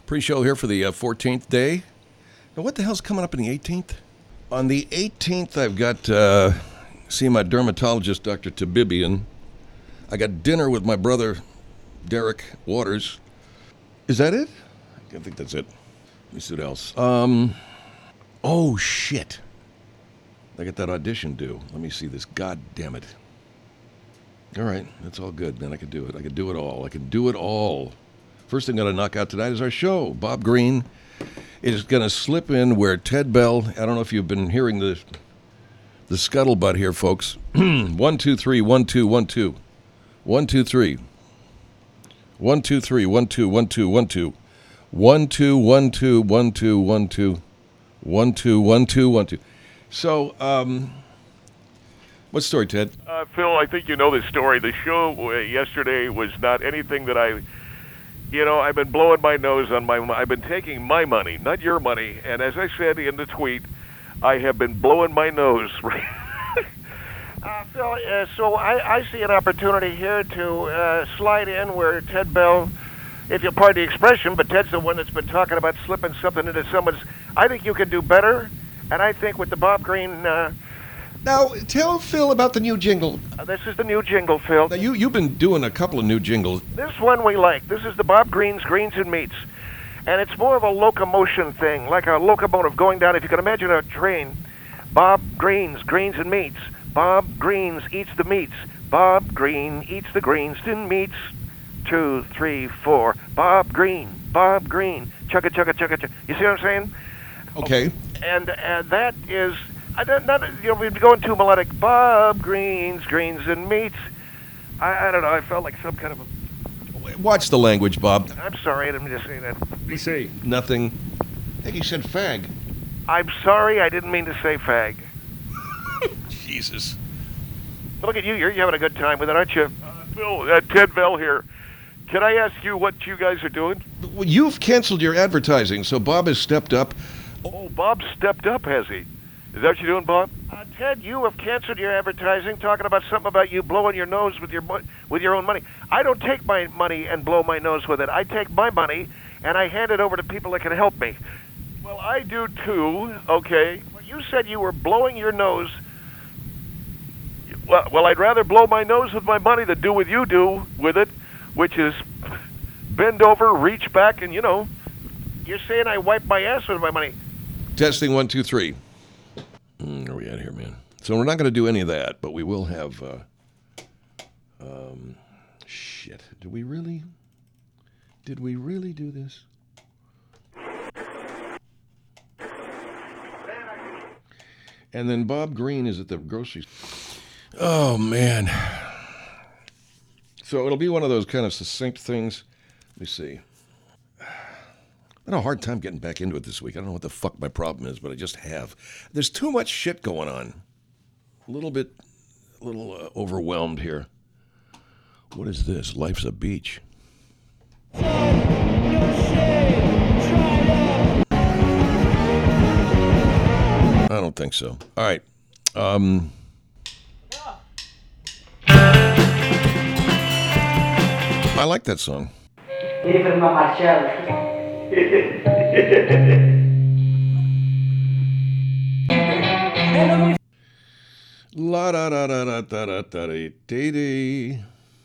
Pre-show here for the 14th day. Now, what the hell's coming up in the 18th? On the 18th, I've got seeing my dermatologist, Dr. Tabibian. I got dinner with my brother, Derek Waters. Is that it? I think that's it. Let me see what else. Oh, shit. I got that audition due. Let me see this. God damn it. All right, that's all good, man. I can do it. I can do it all. I can do it all. First thing I'm going to knock out tonight is our show. Bob Green is going to slip in where Ted Bell, I don't know if you've been hearing the scuttlebutt here, folks. 1, 2, 3, 1, 2, 1, 2. 1, 2, 3. 1, 2, 3, 1, 2, 1, 2, 1, 2. 1, 2, 1, 2, 1, 2, 1, 2. 1, 2, 1, 2, 1, 2. So, what story, Ted? Phil, I think you know this story. The show yesterday was not anything that I've been blowing my nose on I've been taking my money, not your money. And as I said in the tweet, I have been blowing my nose. Phil, so I see an opportunity here to slide in where Ted Bell, if you'll pardon the expression, but Ted's the one that's been talking about slipping something into someone's. I think you can do better, and I think with the Bob Green. Now, tell Phil about the new jingle. This is the new jingle, Phil. Now, you've been doing a couple of new jingles. This one we like. This is the Bob Green's Greens and Meats. And it's more of a locomotion thing, like a locomotive going down. If you can imagine a train, Bob Green's Greens and Meats. Bob Greens eats the meats. Bob Green eats the greens and meats. 2, 3, 4. Bob Green. Bob Green. Chugga, chugga, chugga, chugga. You see what I'm saying? Okay. And that is... we'd be going too melodic. Bob Green's Greens and Meats. I don't know. I felt like some kind of a... Watch the language, Bob. I'm sorry. I didn't mean to say that. What did he say? Nothing. I think he said fag. I'm sorry. I didn't mean to say fag. Jesus. Look at you. You're having a good time with it, aren't you? Phil, Ted Bell here. Can I ask you what you guys are doing? Well, you've canceled your advertising, so Bob has stepped up. Oh, Bob stepped up, has he? Is that what you're doing, Bob? Ted, you have canceled your advertising, talking about something about you blowing your nose with your own money. I don't take my money and blow my nose with it. I take my money and I hand it over to people that can help me. Well, I do too. Okay. Well, you said you were blowing your nose. Well, I'd rather blow my nose with my money than do what you do with it, which is bend over, reach back, and You're saying I wipe my ass with my money. Testing 1, 2, 3. Where are we at here, man? So we're not going to do any of that, but we will have, shit. Did we really do this? And then Bob Green is at the grocery store. Oh, man. So it'll be one of those kind of succinct things. Let me see. I had a hard time getting back into it this week. I don't know what the fuck my problem is, but I just have. There's too much shit going on. A little overwhelmed here. What is this? Life's a beach. I don't think so. All right. I like that song. La da da da da da da da dee dee.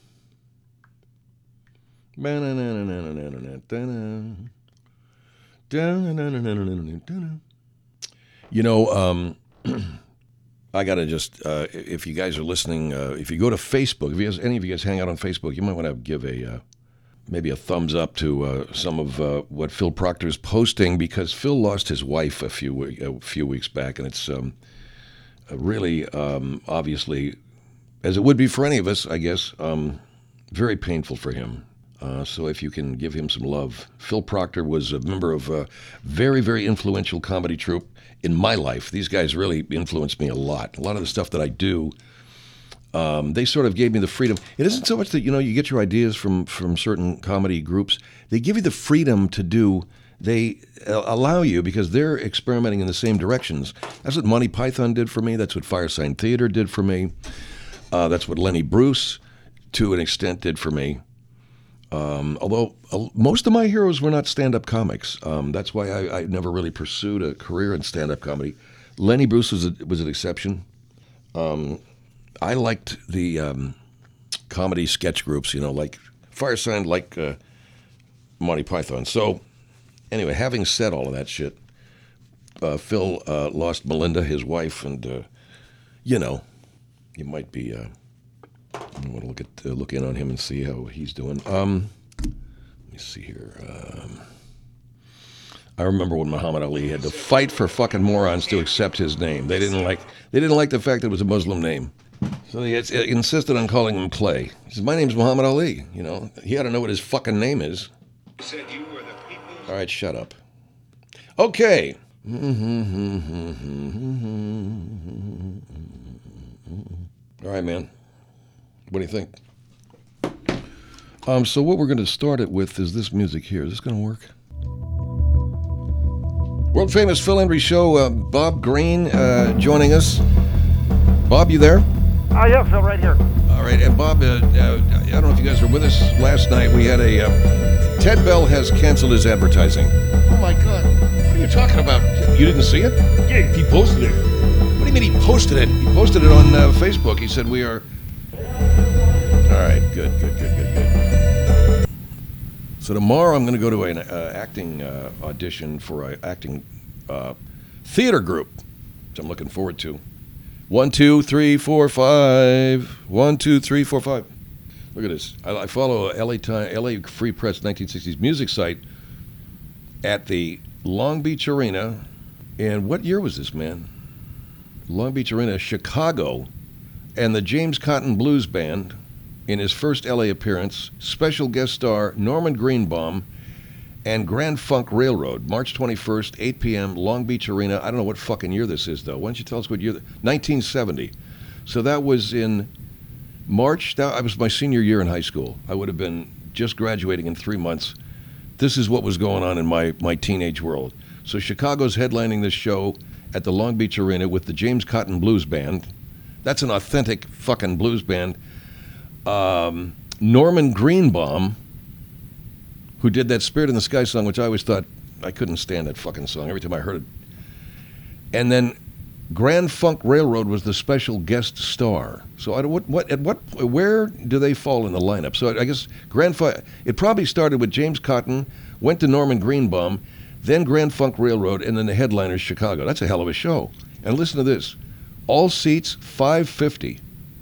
I gotta just if you guys are listening, if you go to Facebook, if any of you guys hang out on Facebook, you might want to give maybe a thumbs up to some of what Phil Proctor is posting, because Phil lost his wife a few weeks back, and it's really obviously, as it would be for any of us, I guess, very painful for him. So if you can give him some love. Phil Proctor was a member of a very, very influential comedy troupe in my life. These guys really influenced me a lot. A lot of the stuff that I do, they sort of gave me the freedom. It isn't so much that, you get your ideas from certain comedy groups. They give you the freedom to do. They allow you, because they're experimenting in the same directions. That's what Monty Python did for me. That's what Firesign Theater did for me. That's what Lenny Bruce, to an extent, did for me. Although most of my heroes were not stand-up comics. That's why I never really pursued a career in stand-up comedy. Lenny Bruce was an exception. I liked the comedy sketch groups, like Firesign, like Monty Python. So, anyway, having said all of that shit, Phil lost Melinda, his wife, and you might be. I want to look in on him and see how he's doing. Let me see here. I remember when Muhammad Ali had to fight for fucking morons to accept his name. They didn't like the fact that it was a Muslim name, so they insisted on calling him Clay. He says, "My name's Muhammad Ali." He ought to know what his fucking name is. Said you were the people's... All right, shut up. Okay. All right, man. What do you think? So what we're going to start it with is this music here. Is this going to work? World famous Phil Hendrie Show, Bob Green joining us. Bob, you there? Yeah, Phil, right here. All right, and Bob, I don't know if you guys were with us last night. We had Ted Bell has canceled his advertising. Oh my God, what are you talking about? You didn't see it? Yeah, he posted it. What do you mean he posted it? He posted it on Facebook. He said we are... All right, good. So tomorrow I'm going to go to an acting audition for an acting theater group, which I'm looking forward to. 1, 2, 3, 4, 5. 1, 2, 3, 4, 5. Look at this. I follow LA Free Press 1960s music site at the Long Beach Arena. And what year was this, man? Long Beach Arena, Chicago. And the James Cotton Blues Band, in his first LA appearance, special guest star Norman Greenbaum and Grand Funk Railroad, March 21st, 8 p.m., Long Beach Arena. I don't know what fucking year this is, though. Why don't you tell us what year? 1970. So that was in March. That was my senior year in high school. I would have been just graduating in 3 months. This is what was going on in my teenage world. So Chicago's headlining this show at the Long Beach Arena with the James Cotton Blues Band. That's an authentic fucking blues band. Norman Greenbaum, who did that Spirit in the Sky song, which I always thought, I couldn't stand that fucking song every time I heard it. And then Grand Funk Railroad was the special guest star. So where do they fall in the lineup? So I guess Grand Funk, it probably started with James Cotton, went to Norman Greenbaum, then Grand Funk Railroad, and then the headliners Chicago. That's a hell of a show. And listen to this. All seats, $550.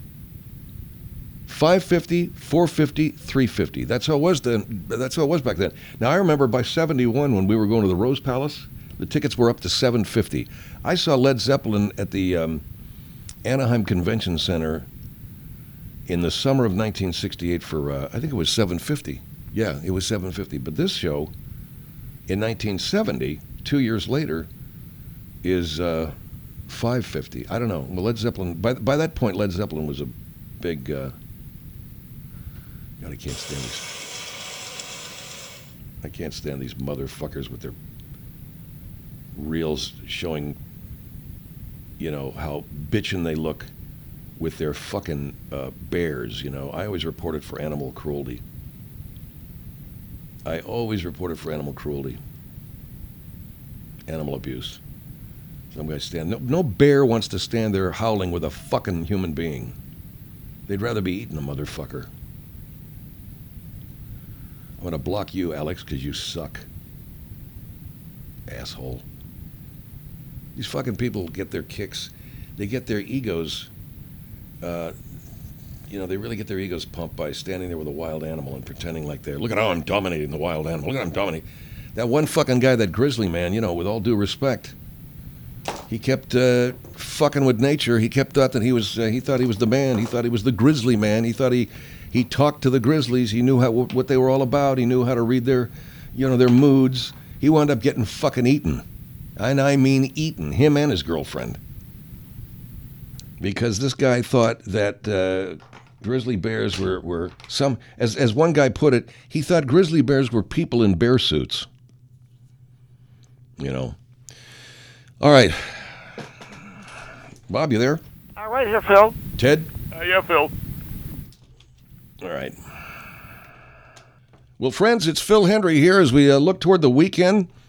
$550, $450, $350. That's how it was then. That's how it was back then. Now I remember by '71 when we were going to the Rose Palace, the tickets were up to $750. I saw Led Zeppelin at the Anaheim Convention Center in the summer of 1968 for I think it was $750. Yeah, it was $750. But this show in 1970, 2 years later, is $550. I don't know. Well, Led Zeppelin. By that point, Led Zeppelin was a big. God, I can't stand these. I can't stand these motherfuckers with their reels showing, how bitchin' they look with their fucking bears. I always reported for animal cruelty. Animal abuse. Some guys stand. No bear wants to stand there howling with a fucking human being. They'd rather be eating a motherfucker. I'm going to block you, Alex, because you suck. Asshole. These fucking people get their kicks. They get their egos, they really get their egos pumped by standing there with a wild animal and pretending like look at how I'm dominating the wild animal. Look at how I'm dominating. That one fucking guy, that grizzly man, with all due respect, he kept fucking with nature. He thought that he thought he was the man. He thought he was the grizzly man. He thought he talked to the grizzlies. He knew what they were all about. He knew how to read their moods. He wound up getting fucking eaten. And I mean eaten, him and his girlfriend. Because this guy thought that grizzly bears were some, as one guy put it, he thought grizzly bears were people in bear suits. All right. Bob, you there? Right here, Phil. Ted? Yeah, Phil. All right. Well, friends, it's Phil Hendry here as we look toward the weekend.